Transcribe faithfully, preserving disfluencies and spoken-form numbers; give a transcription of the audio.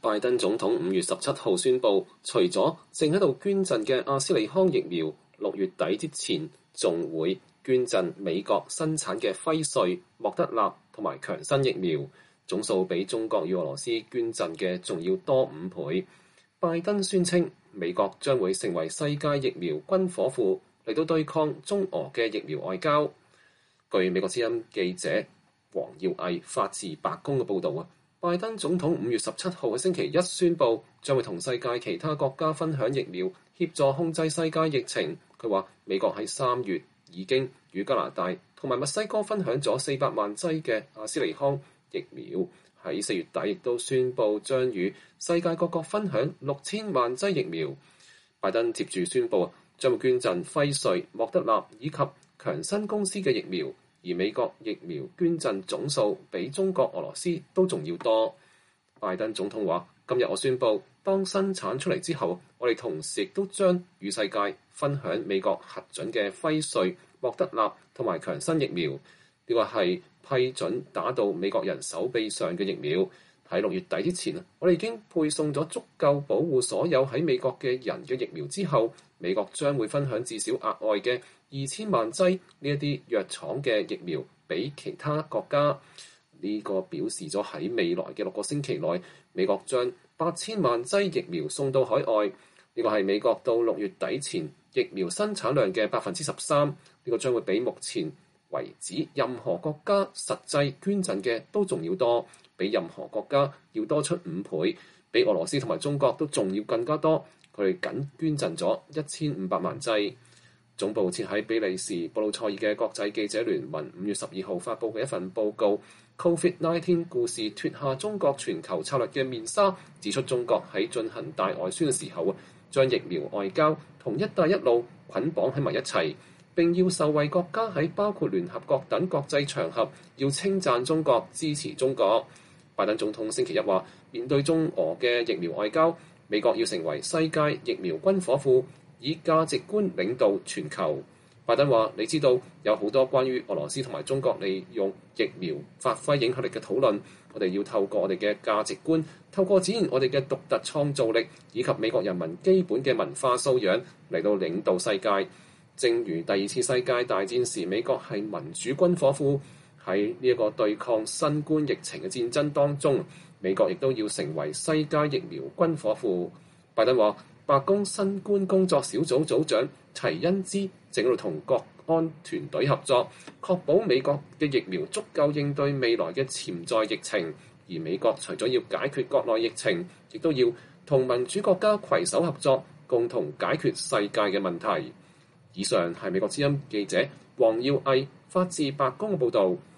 拜登總統五月十七號宣布，除咗正喺度捐贈嘅阿斯利康疫苗，六月底之前仲會捐贈美國生產嘅輝瑞、莫德納同埋強生疫苗，總數比中國與俄羅斯捐贈嘅仲要多五倍。拜登宣稱，美國將會成為世界疫苗軍火庫，嚟到對抗中俄嘅疫苗外交。據美國之音記者黃耀毅發自白宮嘅報導啊，拜登總統五月十七號喺星期一宣布，將會同世界其他國家分享疫苗，協助控制世界疫情。佢話美國喺三月已經與加拿大同埋墨西哥分享咗四百萬劑嘅阿斯利康疫苗，喺四月底亦都宣布將與世界各國分享六千萬劑疫苗。拜登接住宣布，將會捐贈輝瑞、莫德納以及強生公司嘅疫苗，而美國疫苗捐贈總數比中國、俄羅斯都仲要多。拜登總統話：今日我宣布，當生產出嚟之後，我哋同時亦都將與世界分享美國核准嘅輝瑞、莫德納同埋強生疫苗。呢個係批准打到美國人手臂上嘅疫苗。喺六月底之前，我哋已經配送咗足夠保護所有喺美國嘅人嘅疫苗之後，美國將會分享至少額外嘅二千萬劑呢一啲藥廠嘅疫苗俾其他國家。呢個表示咗喺未來嘅六個星期內，美國將八千萬劑疫苗送到海外。呢個係美國到六月底前疫苗生產量嘅百分之十三。呢個將會比目前為止任何國家實際捐贈嘅都仲要多，比任何國家要多出五倍，比俄羅斯同埋中國都仲要更加多。佢哋僅捐贈咗一千五百萬劑。總部設喺比利時布魯塞爾嘅國際記者聯盟五月十二號發布嘅一份報告 ，Covid 十九 故事脱下中國全球策略嘅面紗，指出中國喺進行大外宣嘅時候，將疫苗外交同一帶一路捆綁喺埋一齊，並要受惠國家喺包括聯合國等國際場合要稱讚中國、支持中國。拜登總統星期一話，面對中俄嘅疫苗外交，美國要成為世界疫苗軍火庫，以價值觀領導全球。拜登話：你知道有好多關於俄羅斯同埋中國利用疫苗發揮影響力嘅討論，我哋要透過我哋嘅價值觀，透過展現我哋嘅獨特創造力，以及美國人民基本嘅文化素養嚟到領導世界。正如第二次世界大戰時，美國係民主軍火庫，喺呢一個對抗新冠疫情嘅戰爭當中，美國亦都要成為世界疫苗軍火庫。拜登話：白宮新冠工作小組組長齊恩茲正喺度同國安團隊合作，確保美國嘅疫苗足夠應對未來嘅潛在疫情。而美國除咗要解決國內疫情，亦都要同民主國家攜手合作，共同解決世界嘅問題。以上係美國之音記者黃耀毅發自白宮嘅報導。